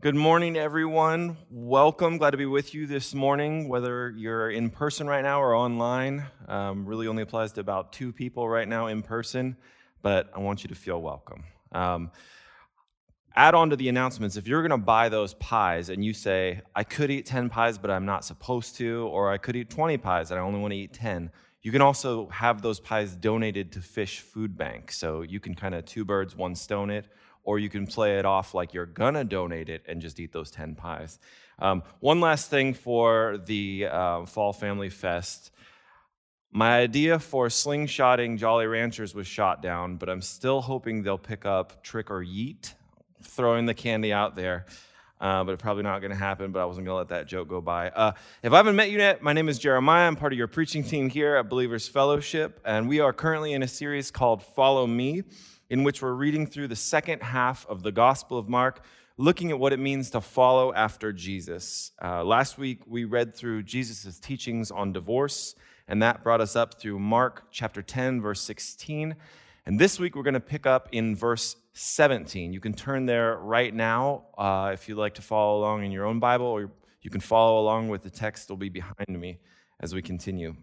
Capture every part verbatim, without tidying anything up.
Good morning, everyone. Welcome. Glad to be with you this morning, whether you're in person right now or online. Um, really only applies to about two people right now in person, but I want you to feel welcome. Um, add on to the announcements, if you're going to buy those pies and you say, I could eat ten pies, but I'm not supposed to, or I could eat twenty pies and I only want to eat ten, you can also have those pies donated to Fish Food Bank. So you can kind of two birds, one stone it, or you can play it off like you're gonna donate it and just eat those ten pies. Um, one last thing for the uh, Fall Family Fest. My idea for slingshotting Jolly Ranchers was shot down, but I'm still hoping they'll pick up Trick or Yeet, throwing the candy out there. Uh, but it's probably not going to happen, but I wasn't going to let that joke go by. Uh, if I haven't met you yet, my name is Jeremiah. I'm part of your preaching team here at Believers Fellowship, and we are currently in a series called Follow Me, in which we're reading through the second half of the Gospel of Mark, looking at what it means to follow after Jesus. Uh, last week, we read through Jesus' teachings on divorce, and that brought us up through Mark chapter ten, verse sixteen. And this week, we're going to pick up in verse seventeen. You can turn there right now uh, if you'd like to follow along in your own Bible, or you can follow along with the text that will be behind me as we continue.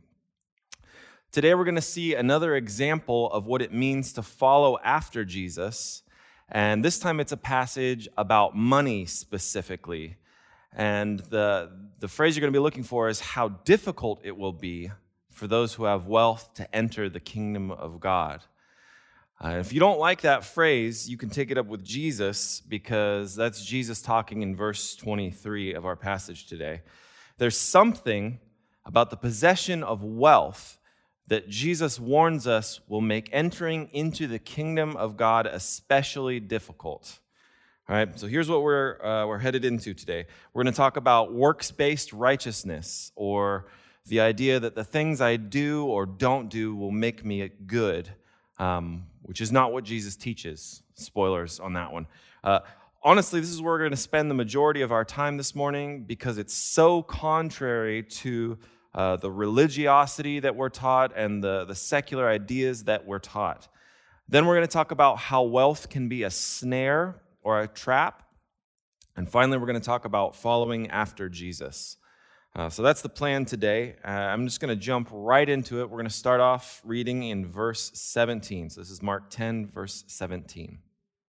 Today, we're going to see another example of what it means to follow after Jesus. And this time, it's a passage about money specifically. And the, the phrase you're going to be looking for is how difficult it will be for those who have wealth to enter the kingdom of God. Uh, if you don't like that phrase, you can take it up with Jesus, because that's Jesus talking in verse twenty-three of our passage today. There's something about the possession of wealth that Jesus warns us will make entering into the kingdom of God especially difficult. All right, so here's what we're uh, we're headed into today. We're going to talk about works-based righteousness, or the idea that the things I do or don't do will make me good, um, which is not what Jesus teaches. Spoilers on that one. Uh, honestly, this is where we're going to spend the majority of our time this morning, because it's so contrary to Uh, the religiosity that we're taught and the, the secular ideas that we're taught. Then we're going to talk about how wealth can be a snare or a trap. And finally, we're going to talk about following after Jesus. Uh, so that's the plan today. Uh, I'm just going to jump right into it. We're going to start off reading in verse seventeen. So this is Mark ten, verse seventeen.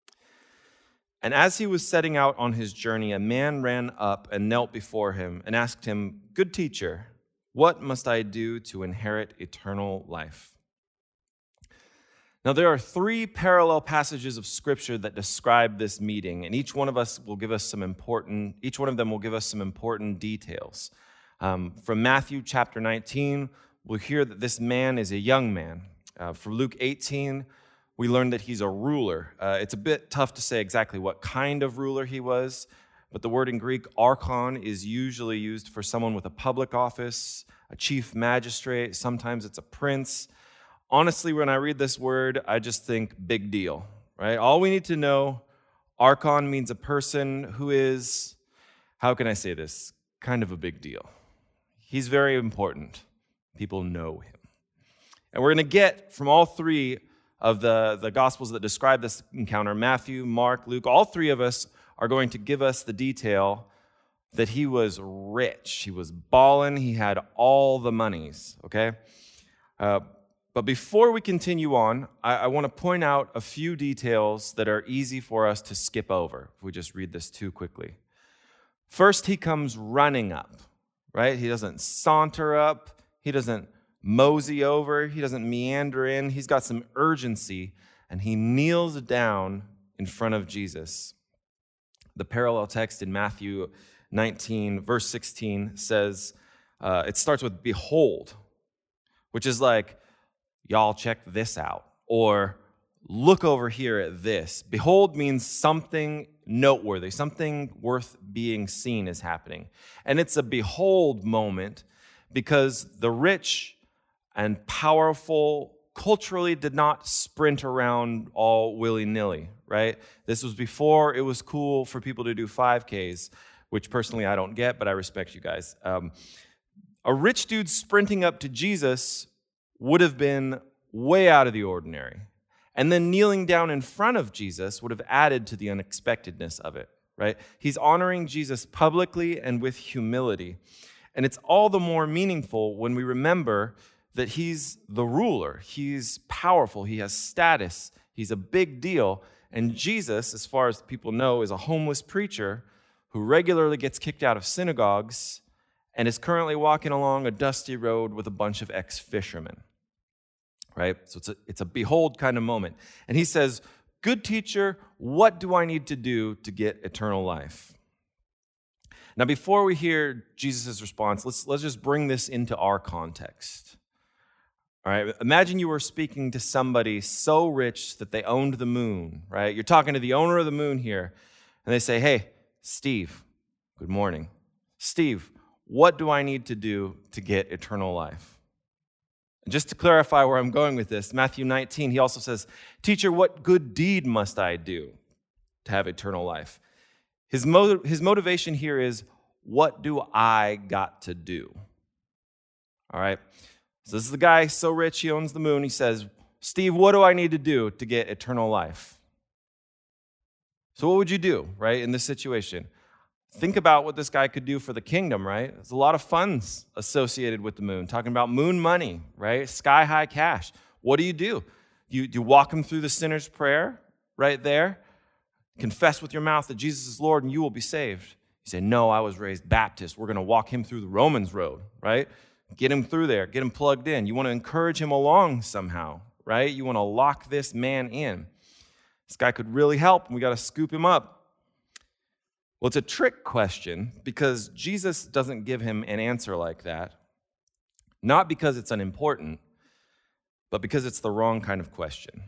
And as he was setting out on his journey, a man ran up and knelt before him and asked him, "Good teacher, what must I do to inherit eternal life?" Now, there are three parallel passages of Scripture that describe this meeting, and each one of us will give us some important, each one of them will give us some important details. Um, from Matthew chapter nineteen, we'll hear that this man is a young man. Uh, from Luke eighteen, we learn that he's a ruler. Uh, it's a bit tough to say exactly what kind of ruler he was, but the word in Greek, archon, is usually used for someone with a public office, a chief magistrate. Sometimes it's a prince. Honestly, when I read this word, I just think big deal, right? All we need to know, archon means a person who is, how can I say this, kind of a big deal. He's very important. People know him. And we're going to get from all three of the, the Gospels that describe this encounter, Matthew, Mark, Luke, all three of us are going to give us the detail that he was rich. He was balling. He had all the monies, okay? Uh, but before we continue on, I, I want to point out a few details that are easy for us to skip over if we just read this too quickly. First, he comes running up, right? He doesn't saunter up. He doesn't mosey over. He doesn't meander in. He's got some urgency, and he kneels down in front of Jesus. The parallel text in Matthew nineteen, verse sixteen says, uh, it starts with behold, which is like, y'all check this out, or look over here at this. Behold means something noteworthy, something worth being seen is happening. And it's a behold moment because the rich and powerful culturally did not sprint around all willy-nilly, right? This was before it was cool for people to do five Ks, which personally I don't get, but I respect you guys. Um, a rich dude sprinting up to Jesus would have been way out of the ordinary. And then kneeling down in front of Jesus would have added to the unexpectedness of it, right? He's honoring Jesus publicly and with humility. And it's all the more meaningful when we remember that he's the ruler. He's powerful. He has status. He's a big deal. And Jesus, as far as people know, is a homeless preacher who regularly gets kicked out of synagogues and is currently walking along a dusty road with a bunch of ex-fishermen, right? So it's a, it's a behold kind of moment. And he says, "Good teacher, what do I need to do to get eternal life?" Now, before we hear Jesus' response, let's, let's just bring this into our context. All right, imagine you were speaking to somebody so rich that they owned the moon, right? You're talking to the owner of the moon here, and they say, "Hey, Steve, good morning. Steve, what do I need to do to get eternal life?" And just to clarify where I'm going with this, Matthew nineteen, he also says, "Teacher, what good deed must I do to have eternal life?" His, motiv- his motivation here is, what do I got to do? All right, so this is the guy so rich he owns the moon. He says, "Steve, what do I need to do to get eternal life?" So what would you do, right, in this situation? Think about what this guy could do for the kingdom, right? There's a lot of funds associated with the moon, talking about moon money, right? Sky-high cash. What do you do? You, you walk him through the sinner's prayer right there, confess with your mouth that Jesus is Lord and you will be saved. You say, "No, I was raised Baptist. We're going to walk him through the Romans road," right? Get him through there. Get him plugged in. You want to encourage him along somehow, right? You want to lock this man in. This guy could really help, and we got to scoop him up. Well, it's a trick question because Jesus doesn't give him an answer like that, not because it's unimportant, but because it's the wrong kind of question.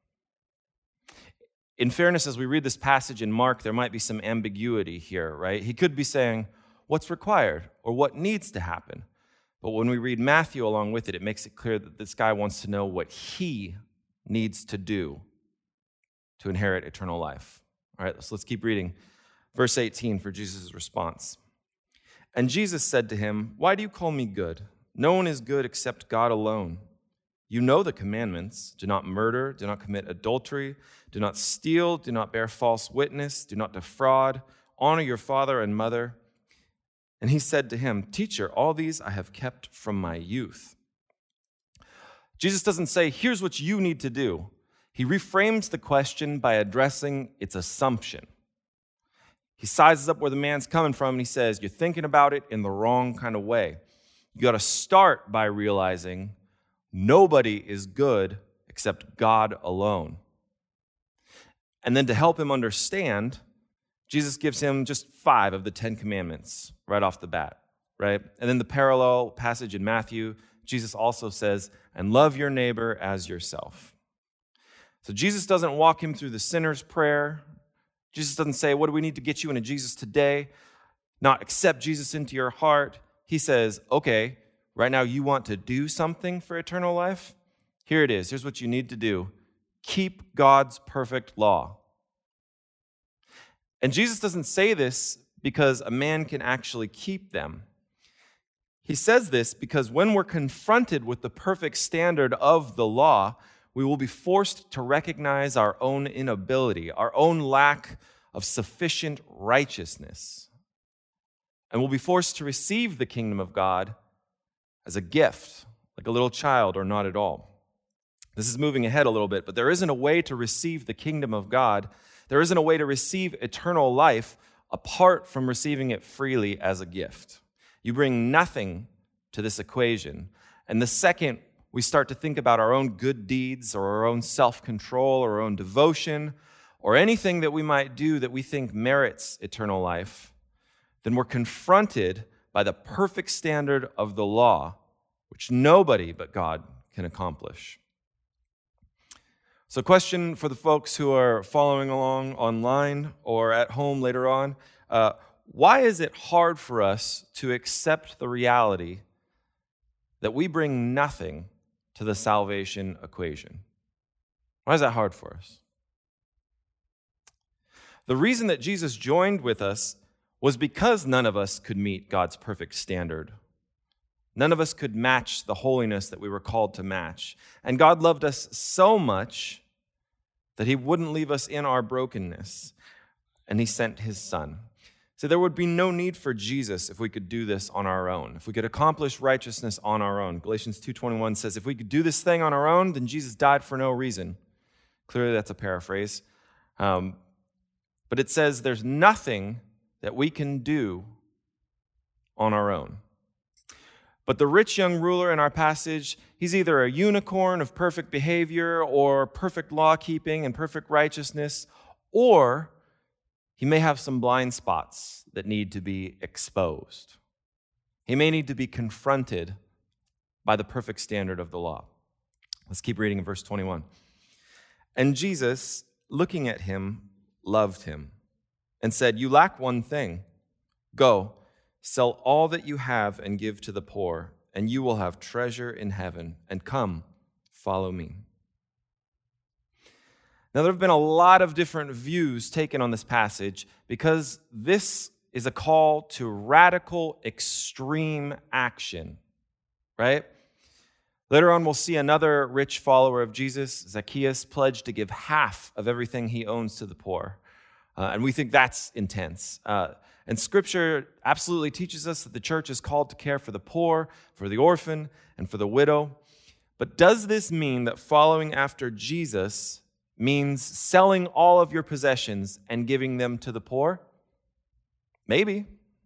In fairness, as we read this passage in Mark, there might be some ambiguity here, right? He could be saying, what's required or what needs to happen? But when we read Matthew along with it, it makes it clear that this guy wants to know what he needs to do to inherit eternal life. All right, so let's keep reading. Verse eighteen for Jesus' response. "And Jesus said to him, 'Why do you call me good? No one is good except God alone. You know the commandments. Do not murder, do not commit adultery, do not steal, do not bear false witness, do not defraud, honor your father and mother.' And he said to him, 'Teacher, all these I have kept from my youth.'" Jesus doesn't say, "Here's what you need to do." He reframes the question by addressing its assumption. He sizes up where the man's coming from, and he says, "You're thinking about it in the wrong kind of way. You got to start by realizing nobody is good except God alone." And then to help him understand, Jesus gives him just five of the Ten Commandments right off the bat, right? And then the parallel passage in Matthew, Jesus also says, "And love your neighbor as yourself." So Jesus doesn't walk him through the sinner's prayer. Jesus doesn't say, "What do we need to get you into Jesus today?" Not accept Jesus into your heart. He says, "Okay, right now you want to do something for eternal life? Here it is. Here's what you need to do. Keep God's perfect law." And Jesus doesn't say this because a man can actually keep them. He says this because when we're confronted with the perfect standard of the law, we will be forced to recognize our own inability, our own lack of sufficient righteousness. And we'll be forced to receive the kingdom of God as a gift, like a little child or not at all. This is moving ahead a little bit, but there isn't a way to receive the kingdom of God. There isn't a way to receive eternal life apart from receiving it freely as a gift. You bring nothing to this equation. And the second we start to think about our own good deeds or our own self-control or our own devotion or anything that we might do that we think merits eternal life, then we're confronted by the perfect standard of the law, which nobody but God can accomplish. So, question for the folks who are following along online or at home later on, uh, why is it hard for us to accept the reality that we bring nothing to the salvation equation? Why is that hard for us? The reason that Jesus joined with us was because none of us could meet God's perfect standard. None of us could match the holiness that we were called to match. And God loved us so much that he wouldn't leave us in our brokenness. and he sent his son. So there would be no need for Jesus if we could do this on our own, if we could accomplish righteousness on our own. Galatians two twenty-one says, if we could do this thing on our own, then Jesus died for no reason. Clearly, that's a paraphrase. Um, but it says there's nothing that we can do on our own. But the rich young ruler in our passage, he's either a unicorn of perfect behavior or perfect law-keeping and perfect righteousness, or he may have some blind spots that need to be exposed. He may need to be confronted by the perfect standard of the law. Let's keep reading in verse twenty-one. And Jesus, looking at him, loved him and said, you lack one thing. Go, sell all that you have and give to the poor, and you will have treasure in heaven. And come, follow me. Now, there have been a lot of different views taken on this passage because this is a call to radical, extreme action, right? Later on, we'll see another rich follower of Jesus, Zacchaeus, pledged to give half of everything he owns to the poor. Uh, and we think that's intense. Uh, and Scripture absolutely teaches us that the church is called to care for the poor, for the orphan, and for the widow. But does this mean that following after Jesus means selling all of your possessions and giving them to the poor? Maybe.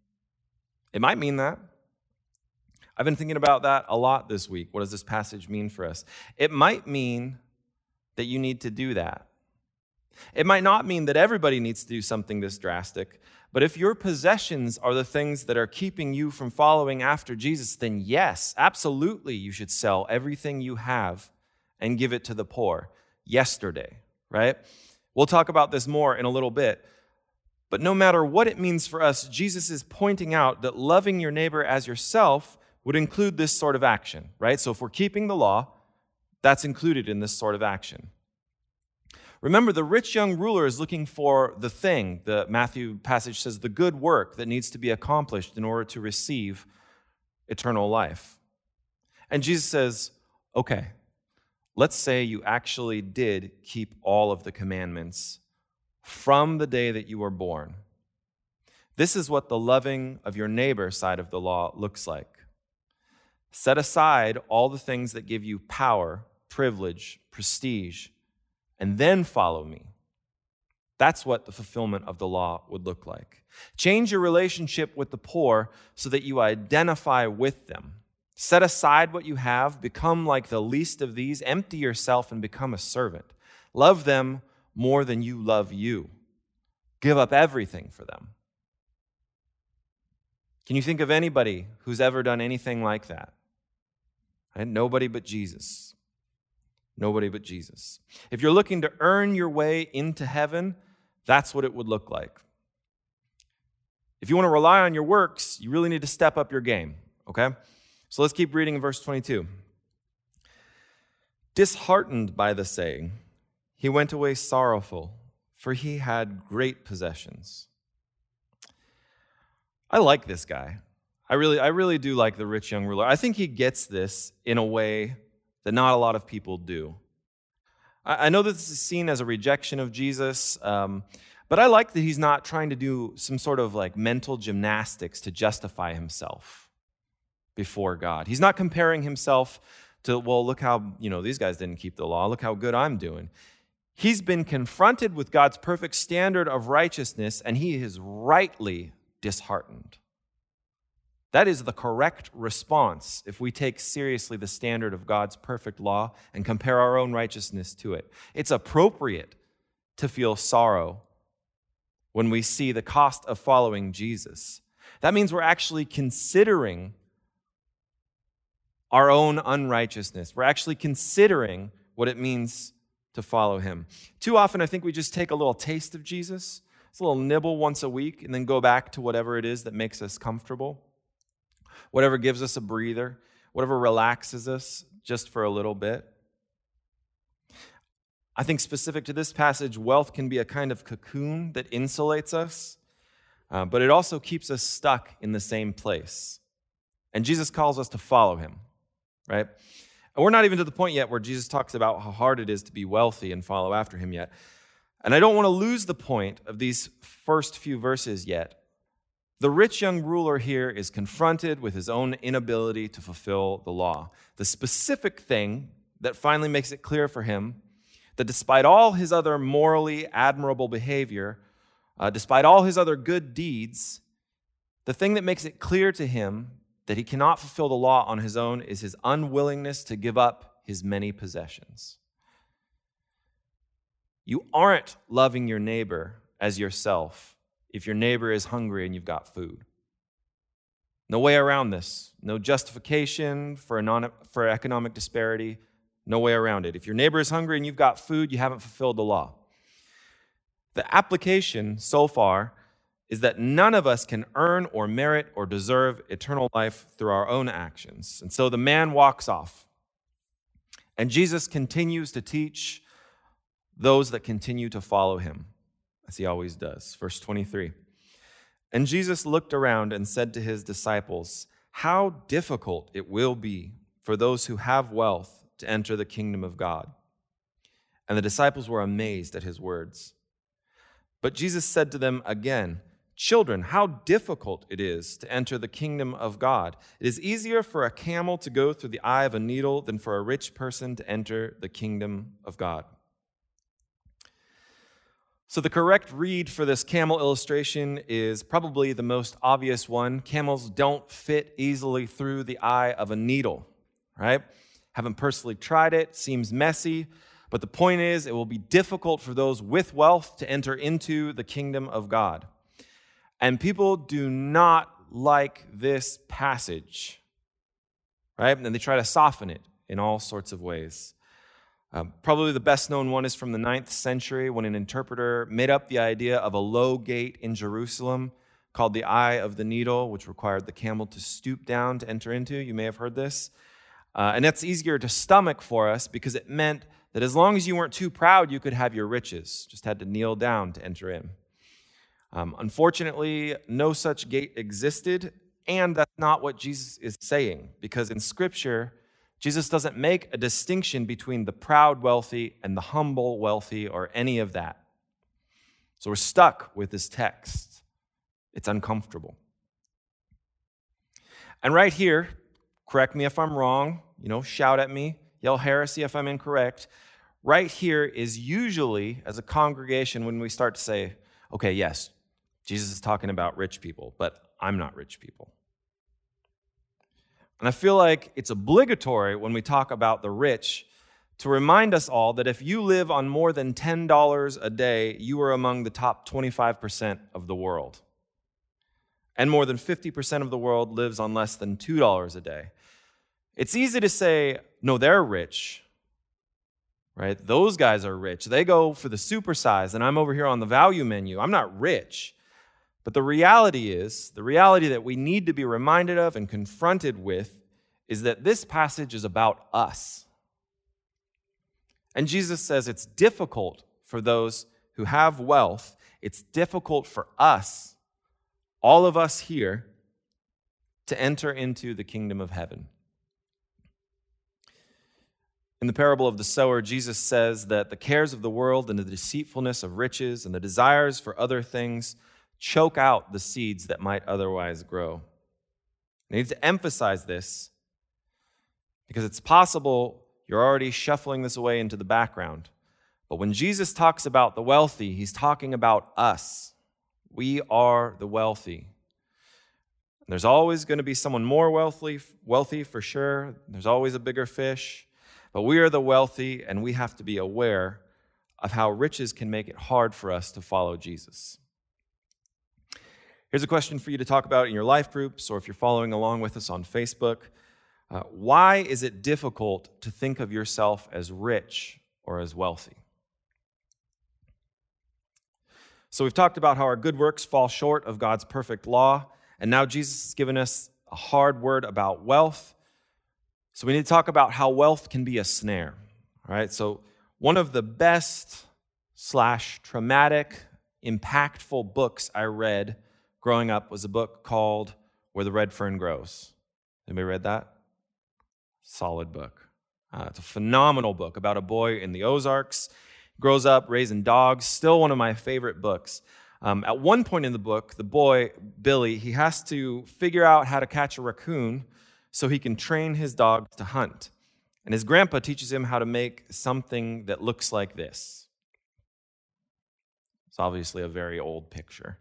It might mean that. I've been thinking about that a lot this week. What does this passage mean for us? It might mean that you need to do that. It might not mean that everybody needs to do something this drastic, but if your possessions are the things that are keeping you from following after Jesus, then yes, absolutely you should sell everything you have and give it to the poor. Yesterday, right? We'll talk about this more in a little bit. But no matter what it means for us, Jesus is pointing out that loving your neighbor as yourself would include this sort of action, right? So if we're keeping the law, that's included in this sort of action. Remember, the rich young ruler is looking for the thing, the Matthew passage says, the good work that needs to be accomplished in order to receive eternal life. And Jesus says, okay, let's say you actually did keep all of the commandments from the day that you were born. This is what the loving of your neighbor side of the law looks like. Set aside all the things that give you power, privilege, prestige, and then follow me. That's what the fulfillment of the law would look like. Change your relationship with the poor so that you identify with them. Set aside what you have, become like the least of these, empty yourself and become a servant. Love them more than you love you. Give up everything for them. Can you think of anybody who's ever done anything like that? Right? Nobody but Jesus. Nobody but Jesus. If you're looking to earn your way into heaven, that's what it would look like. If you want to rely on your works, you really need to step up your game, okay? So let's keep reading in verse twenty-two. Disheartened by the saying, he went away sorrowful, for he had great possessions. I like this guy. I really, I really do like the rich young ruler. I think he gets this in a way that not a lot of people do. I, I know that this is seen as a rejection of Jesus, um, but I like that he's not trying to do some sort of like mental gymnastics to justify himself before God. He's not comparing himself to, well, look how, you know, these guys didn't keep the law. Look how good I'm doing. He's been confronted with God's perfect standard of righteousness, and he is rightly disheartened. That is the correct response if we take seriously the standard of God's perfect law and compare our own righteousness to it. It's appropriate to feel sorrow when we see the cost of following Jesus. That means we're actually considering our own unrighteousness. We're actually considering what it means to follow him. Too often, I think we just take a little taste of Jesus. It's a little nibble once a week and then go back to whatever it is that makes us comfortable. Whatever gives us a breather, whatever relaxes us just for a little bit. I think specific to this passage, wealth can be a kind of cocoon that insulates us, uh, but it also keeps us stuck in the same place. And Jesus calls us to follow him, right? And we're not even to the point yet where Jesus talks about how hard it is to be wealthy and follow after him yet. And I don't want to lose the point of these first few verses yet. The rich young ruler here is confronted with his own inability to fulfill the law. The specific thing that finally makes it clear for him that despite all his other morally admirable behavior, uh, despite all his other good deeds, the thing that makes it clear to him that he cannot fulfill the law on his own is his unwillingness to give up his many possessions. You aren't loving your neighbor as yourself if your neighbor is hungry and you've got food. No way around this. No justification for, a non- for economic disparity. No way around it. If your neighbor is hungry and you've got food, you haven't fulfilled the law. The application so far is that none of us can earn or merit or deserve eternal life through our own actions. And so the man walks off. And Jesus continues to teach those that continue to follow him, as he always does. Verse twenty-three. And Jesus looked around and said to his disciples, "How difficult it will be for those who have wealth to enter the kingdom of God." And the disciples were amazed at his words. But Jesus said to them again, "Children, how difficult it is to enter the kingdom of God. It is easier for a camel to go through the eye of a needle than for a rich person to enter the kingdom of God." So the correct read for this camel illustration is probably the most obvious one. Camels don't fit easily through the eye of a needle, right? Haven't personally tried it, seems messy, but the point is it will be difficult for those with wealth to enter into the kingdom of God. And people do not like this passage, right? And they try to soften it in all sorts of ways. Um, probably the best known one is from the ninth century when an interpreter made up the idea of a low gate in Jerusalem called the Eye of the Needle, which required the camel to stoop down to enter into. You may have heard this. Uh, and that's easier to stomach for us because it meant that as long as you weren't too proud, you could have your riches. Just had to kneel down to enter in. Um, unfortunately, no such gate existed, and that's not what Jesus is saying, because in Scripture, Jesus doesn't make a distinction between the proud wealthy and the humble wealthy or any of that. So we're stuck with this text. It's uncomfortable. And right here, correct me if I'm wrong, you know, shout at me, yell heresy if I'm incorrect. Right here is usually, as a congregation, when we start to say, okay, yes, Jesus is talking about rich people, but I'm not rich people. And I feel like it's obligatory when we talk about the rich to remind us all that if you live on more than ten dollars a day, you are among the top twenty-five percent of the world. And more than fifty percent of the world lives on less than two dollars a day. It's easy to say, no, they're rich, right? Those guys are rich. They go for the supersize, and I'm over here on the value menu. I'm not rich. But the reality is, the reality that we need to be reminded of and confronted with is that this passage is about us. And Jesus says it's difficult for those who have wealth. It's difficult for us, all of us here, to enter into the kingdom of heaven. In the parable of the sower, Jesus says that the cares of the world and the deceitfulness of riches and the desires for other things choke out the seeds that might otherwise grow. I need to emphasize this because it's possible you're already shuffling this away into the background. But when Jesus talks about the wealthy, he's talking about us. We are the wealthy. There's always going to be someone more wealthy, wealthy for sure. There's always a bigger fish. But we are the wealthy, and we have to be aware of how riches can make it hard for us to follow Jesus. Here's a question for you to talk about in your life groups, or if you're following along with us on Facebook. Uh, why is it difficult to think of yourself as rich or as wealthy? So we've talked about how our good works fall short of God's perfect law, and now Jesus has given us a hard word about wealth. So we need to talk about how wealth can be a snare. All right, so one of the best slash traumatic, impactful books I read growing up was a book called Where the Red Fern Grows. Anybody read that? Solid book. Uh, it's a phenomenal book about a boy in the Ozarks. Grows up raising dogs, still one of my favorite books. Um, at one point in the book, the boy, Billy, he has to figure out how to catch a raccoon so he can train his dog to hunt. And his grandpa teaches him how to make something that looks like this. It's obviously a very old picture.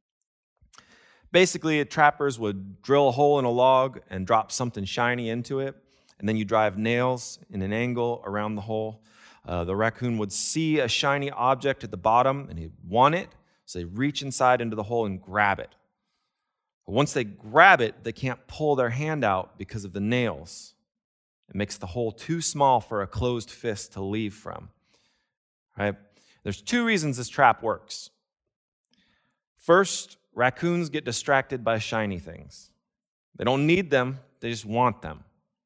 Basically, trappers would drill a hole in a log and drop something shiny into it, and then you drive nails in an angle around the hole. Uh, the raccoon would see a shiny object at the bottom, and he'd want it, so they reach inside into the hole and grab it. But once they grab it, they can't pull their hand out because of the nails. It makes the hole too small for a closed fist to leave from. Right? There's two reasons this trap works. First, raccoons get distracted by shiny things. They don't need them, they just want them.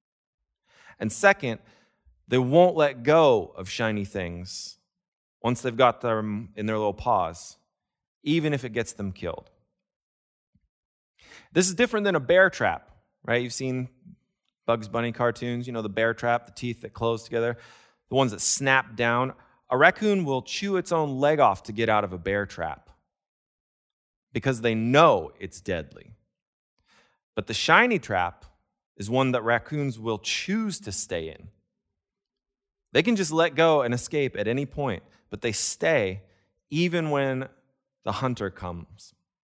And second, they won't let go of shiny things once they've got them in their little paws, even if it gets them killed. This is different than a bear trap, right? You've seen Bugs Bunny cartoons, you know, the bear trap, the teeth that close together, the ones that snap down. A raccoon will chew its own leg off to get out of a bear trap because they know it's deadly. But the shiny trap is one that raccoons will choose to stay in. They can just let go and escape at any point, but they stay even when the hunter comes.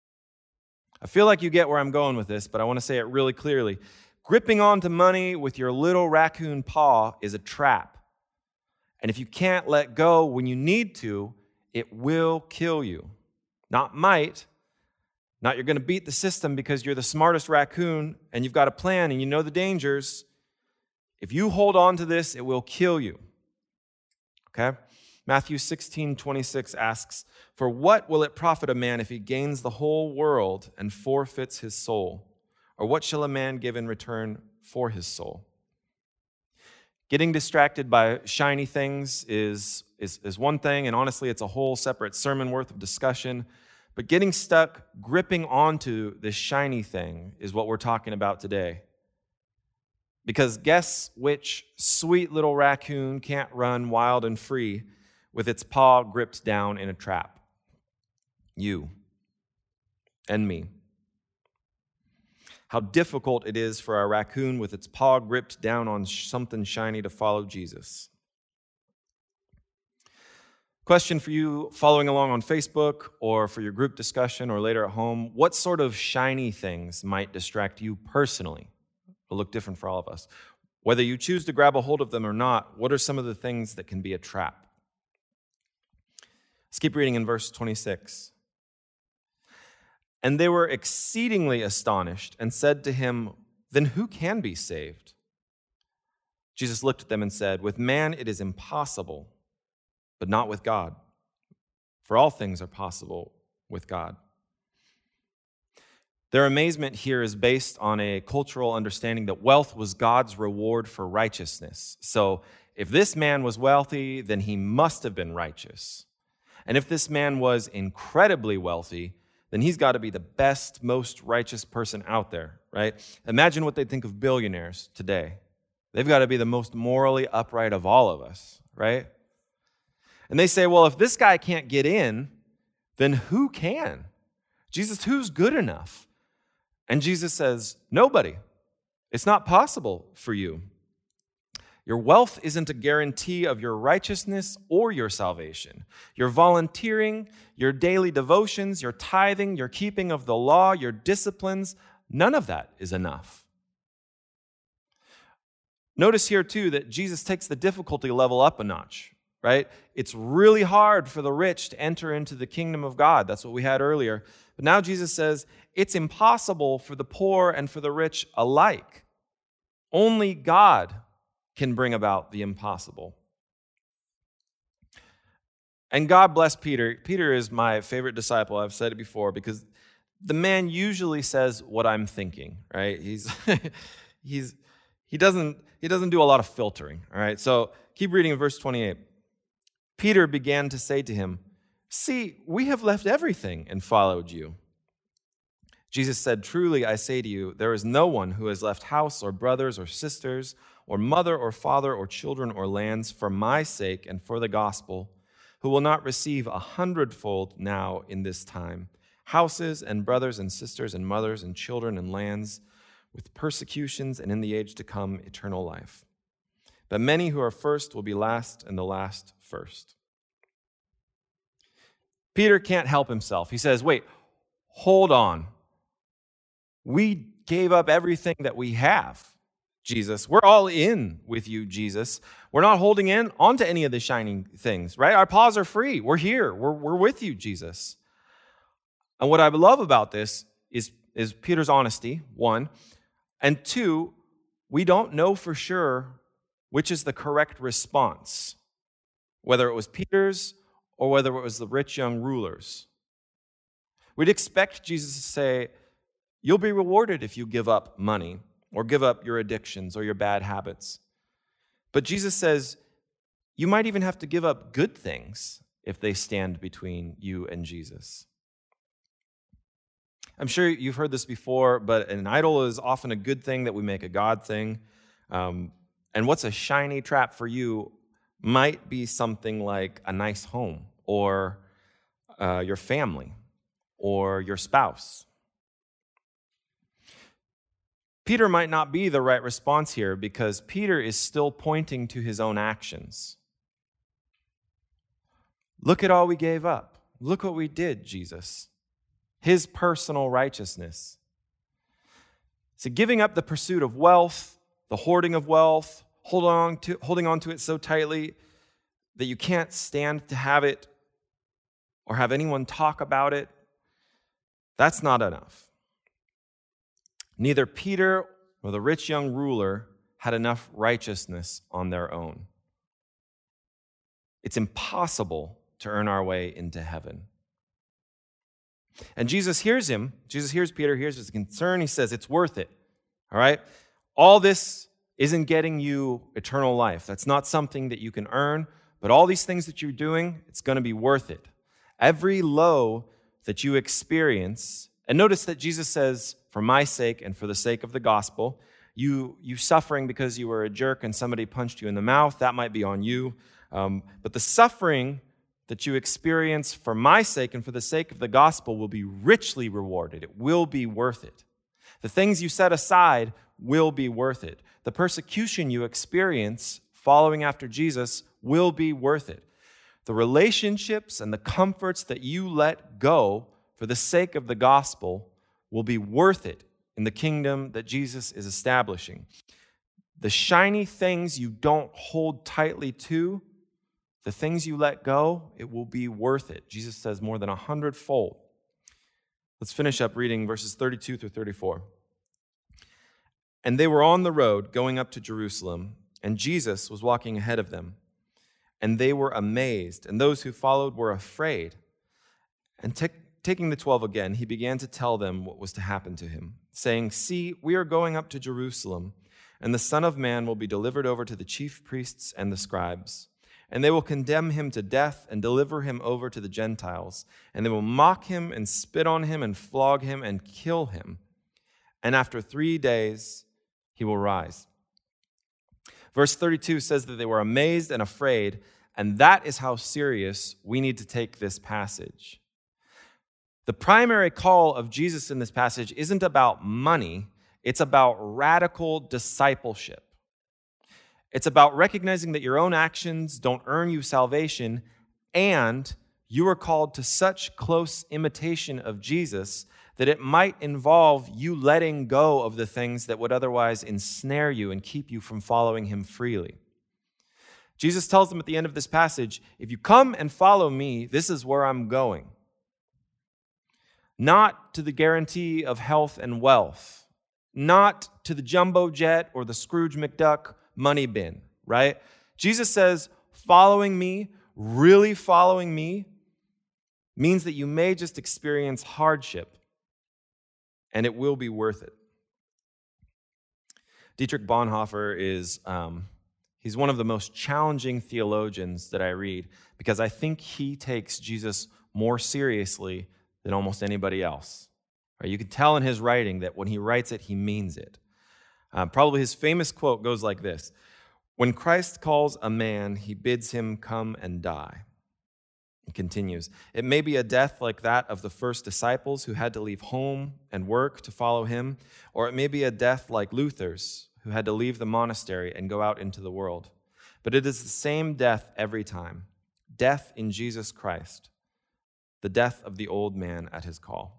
I feel like you get where I'm going with this, but I want to say it really clearly. Gripping onto money with your little raccoon paw is a trap. And if you can't let go when you need to, it will kill you. Not might. Not you're going to beat the system because you're the smartest raccoon and you've got a plan and you know the dangers. If you hold on to this, it will kill you. Okay? Matthew sixteen twenty-six asks, "For what will it profit a man if he gains the whole world and forfeits his soul? Or what shall a man give in return for his soul?" Getting distracted by shiny things is, is, is one thing, and honestly, it's a whole separate sermon worth of discussion. But getting stuck gripping onto this shiny thing is what we're talking about today. Because guess which sweet little raccoon can't run wild and free with its paw gripped down in a trap? You and me. How difficult it is for a raccoon with its paw gripped down on something shiny to follow Jesus. Question for you following along on Facebook or for your group discussion or later at home. What sort of shiny things might distract you personally? It'll look different for all of us. Whether you choose to grab a hold of them or not, what are some of the things that can be a trap? Let's keep reading in verse twenty-six. "And they were exceedingly astonished and said to him, 'Then who can be saved?' Jesus looked at them and said, 'With man it is impossible, but not with God. For all things are possible with God.'" Their amazement here is based on a cultural understanding that wealth was God's reward for righteousness. So if this man was wealthy, then he must have been righteous. And if this man was incredibly wealthy, then he's got to be the best, most righteous person out there, right? Imagine what they think of billionaires today. They've got to be the most morally upright of all of us, right? And they say, well, if this guy can't get in, then who can? Jesus, who's good enough? And Jesus says, nobody. It's not possible for you. Your wealth isn't a guarantee of your righteousness or your salvation. Your volunteering, your daily devotions, your tithing, your keeping of the law, your disciplines, none of that is enough. Notice here, too, that Jesus takes the difficulty level up a notch, right? It's really hard for the rich to enter into the kingdom of God. That's what we had earlier. But now Jesus says it's impossible for the poor and for the rich alike. Only God can bring about the impossible. And God bless Peter. Peter is my favorite disciple. I've said it before because the man usually says what I'm thinking, right? He's he's he doesn't he doesn't do a lot of filtering, all right? So keep reading in verse twenty-eight. Peter began to say to him, "See, we have left everything and followed you." Jesus said, "Truly I say to you, there is no one who has left house or brothers or sisters or mother or father or children or lands for my sake and for the gospel, who will not receive a hundredfold now in this time houses and brothers and sisters and mothers and children and lands, with persecutions, and in the age to come eternal life. But many who are first will be last, and the last first." Peter can't help himself. He says, wait, hold on. We gave up everything that we have, Jesus. We're all in with you, Jesus. We're not holding in onto any of the shining things, right? Our paws are free. We're here. We're, we're with you, Jesus. And what I love about this is, is Peter's honesty, one. And two, we don't know for sure which is the correct response, whether it was Peter's or whether it was the rich young ruler's. We'd expect Jesus to say, you'll be rewarded if you give up money or give up your addictions or your bad habits. But Jesus says, you might even have to give up good things if they stand between you and Jesus. I'm sure you've heard this before, but an idol is often a good thing that we make a God thing. Um, and what's a shiny trap for you might be something like a nice home or uh, your family or your spouse. Peter might not be the right response here because Peter is still pointing to his own actions. Look at all we gave up. Look what we did, Jesus. His personal righteousness. So giving up the pursuit of wealth, the hoarding of wealth, hold on to, holding on to it so tightly that you can't stand to have it or have anyone talk about it, that's not enough. Neither Peter nor the rich young ruler had enough righteousness on their own. It's impossible to earn our way into heaven. And Jesus hears him. Jesus hears Peter, hears his concern. He says, it's worth it. All right? All this isn't getting you eternal life. That's not something that you can earn. But all these things that you're doing, it's going to be worth it. Every low that you experience, and notice that Jesus says, for my sake and for the sake of the gospel, you, you suffering because you were a jerk and somebody punched you in the mouth, that might be on you. Um, but the suffering that you experience for my sake and for the sake of the gospel will be richly rewarded. It will be worth it. The things you set aside will be worth it. The persecution you experience following after Jesus will be worth it. The relationships and the comforts that you let go for the sake of the gospel will be worth it in the kingdom that Jesus is establishing. The shiny things you don't hold tightly to, the things you let go, it will be worth it. Jesus says more than a hundredfold. Let's finish up reading verses thirty-two through thirty-four. And they were on the road going up to Jerusalem, and Jesus was walking ahead of them. And they were amazed, and those who followed were afraid. And t- taking the twelve again, he began to tell them what was to happen to him, saying, "See, we are going up to Jerusalem, and the Son of Man will be delivered over to the chief priests and the scribes. And they will condemn him to death and deliver him over to the Gentiles. And they will mock him and spit on him and flog him and kill him. And after three days, he will rise." Verse thirty-two says that they were amazed and afraid, and that is how serious we need to take this passage. The primary call of Jesus in this passage isn't about money, it's about radical discipleship. It's about recognizing that your own actions don't earn you salvation, and you are called to such close imitation of Jesus that it might involve you letting go of the things that would otherwise ensnare you and keep you from following him freely. Jesus tells them at the end of this passage, if you come and follow me, this is where I'm going. Not to the guarantee of health and wealth, not to the jumbo jet or the Scrooge McDuck money bin, right? Jesus says, following me, really following me, means that you may just experience hardship, and it will be worth it. Dietrich Bonhoeffer is, um, he's one of the most challenging theologians that I read because I think he takes Jesus more seriously than almost anybody else. Right? You can tell in his writing that when he writes it, he means it. Uh, probably his famous quote goes like this: "When Christ calls a man, he bids him come and die. It continues. It may be a death like that of the first disciples who had to leave home and work to follow him, or it may be a death like Luther's, who had to leave the monastery and go out into the world. But it is the same death every time. Death in Jesus Christ, the death of the old man at his call.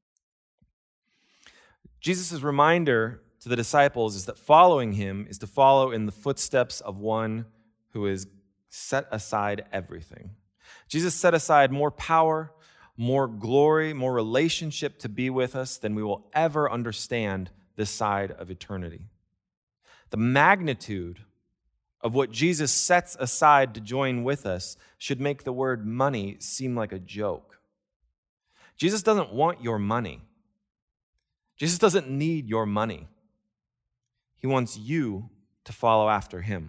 Jesus' reminder to the disciples is that following him is to follow in the footsteps of one who has set aside everything. Jesus set aside more power, more glory, more relationship to be with us than we will ever understand this side of eternity. The magnitude of what Jesus sets aside to join with us should make the word money seem like a joke. Jesus doesn't want your money. Jesus doesn't need your money. He wants you to follow after him.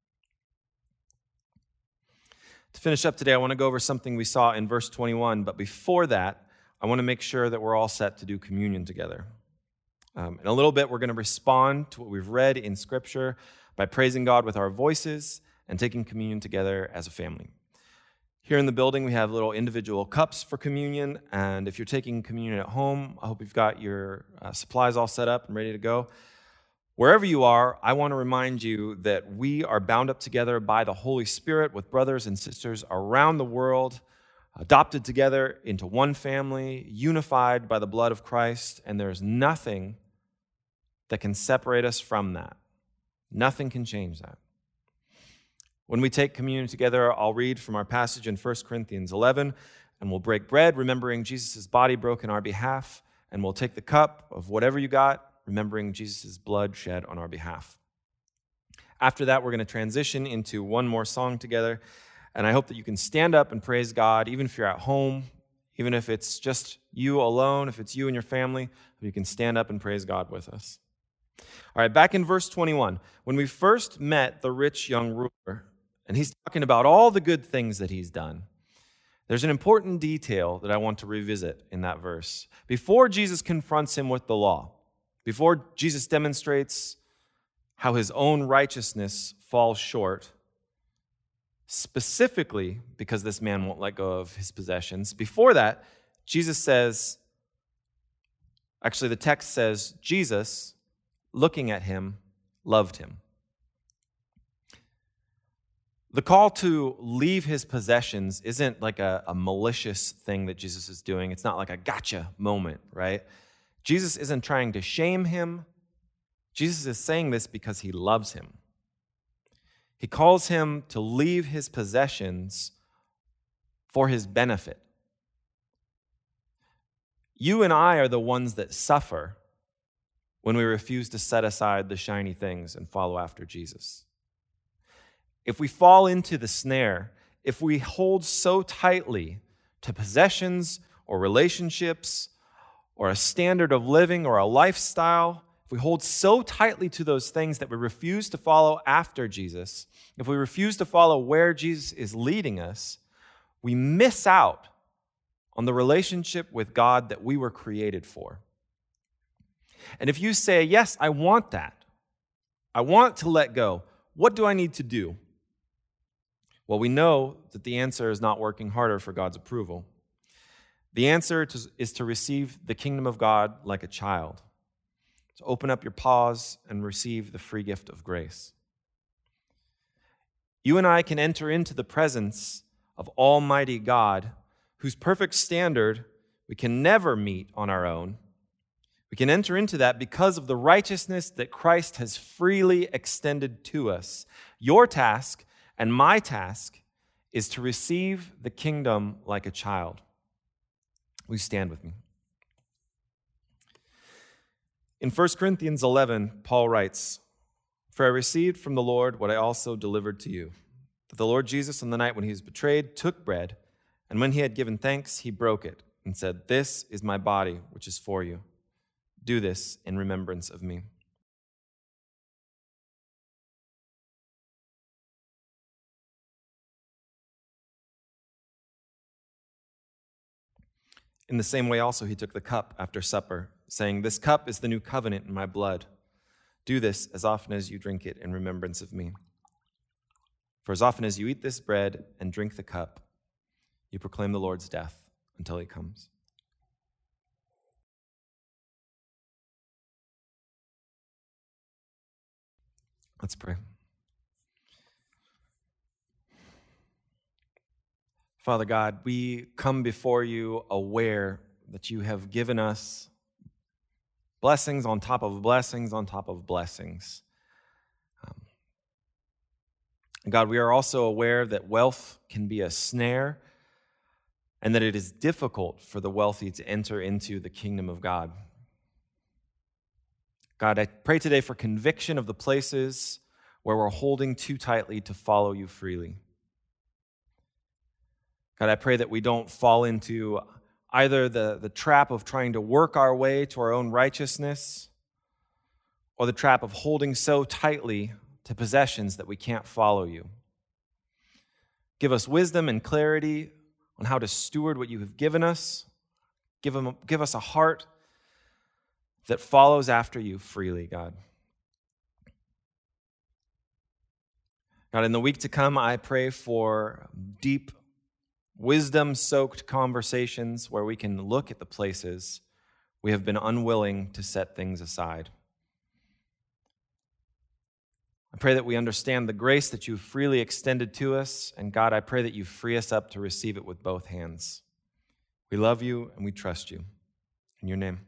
To finish up today, I want to go over something we saw in verse twenty-one, but before that, I want to make sure that we're all set to do communion together. Um, in a little bit, we're going to respond to what we've read in Scripture by praising God with our voices and taking communion together as a family. Here in the building, we have little individual cups for communion, and if you're taking communion at home, I hope you've got your uh, supplies all set up and ready to go. Wherever you are, I want to remind you that we are bound up together by the Holy Spirit with brothers and sisters around the world, adopted together into one family, unified by the blood of Christ, and there's nothing that can separate us from that. Nothing can change that. When we take communion together, I'll read from our passage in First Corinthians eleven, and we'll break bread, remembering Jesus' body broken on our behalf, and we'll take the cup of whatever you got, remembering Jesus' blood shed on our behalf. After that, we're going to transition into one more song together, and I hope that you can stand up and praise God, even if you're at home, even if it's just you alone, if it's you and your family, you can stand up and praise God with us. All right, back in verse twenty-one, when we first met the rich young ruler, and he's talking about all the good things that he's done, there's an important detail that I want to revisit in that verse. Before Jesus confronts him with the law, before Jesus demonstrates how his own righteousness falls short, specifically because this man won't let go of his possessions, before that, Jesus says, actually the text says, Jesus, looking at him, loved him. The call to leave his possessions isn't like a, a malicious thing that Jesus is doing. It's not like a gotcha moment, right? Jesus isn't trying to shame him. Jesus is saying this because he loves him. He calls him to leave his possessions for his benefit. You and I are the ones that suffer when we refuse to set aside the shiny things and follow after Jesus. If we fall into the snare, if we hold so tightly to possessions or relationships or a standard of living or a lifestyle, if we hold so tightly to those things that we refuse to follow after Jesus, if we refuse to follow where Jesus is leading us, we miss out on the relationship with God that we were created for. And if you say, yes, I want that, I want to let go, what do I need to do? Well, we know that the answer is not working harder for God's approval. The answer to, is to receive the kingdom of God like a child, to open up your paws and receive the free gift of grace. You and I can enter into the presence of Almighty God, whose perfect standard we can never meet on our own. We can enter into that because of the righteousness that Christ has freely extended to us. Your task and my task is to receive the kingdom like a child. Will you stand with me? In First Corinthians eleven, Paul writes, "For I received from the Lord what I also delivered to you, that the Lord Jesus, on the night when he was betrayed, took bread, and when he had given thanks, he broke it and said, 'This is my body, which is for you. Do this in remembrance of me.'" In the same way also he took the cup after supper, saying, "This cup is the new covenant in my blood. Do this as often as you drink it in remembrance of me. For as often as you eat this bread and drink the cup, You proclaim the Lord's death until he comes. Let's pray. Father God, we come before you aware that you have given us blessings on top of blessings on top of blessings. Um, God, we are also aware that wealth can be a snare and that it is difficult for the wealthy to enter into the kingdom of God. God, I pray today for conviction of the places where we're holding too tightly to follow you freely. God, I pray that we don't fall into either the, the trap of trying to work our way to our own righteousness or the trap of holding so tightly to possessions that we can't follow you. Give us wisdom and clarity on how to steward what you have given us. Give, them, give us a heart that follows after you freely, God. God, in the week to come, I pray for deep, wisdom-soaked conversations where we can look at the places we have been unwilling to set things aside. I pray that we understand the grace that you've freely extended to us, and God, I pray that you free us up to receive it with both hands. We love you and we trust you. In your name.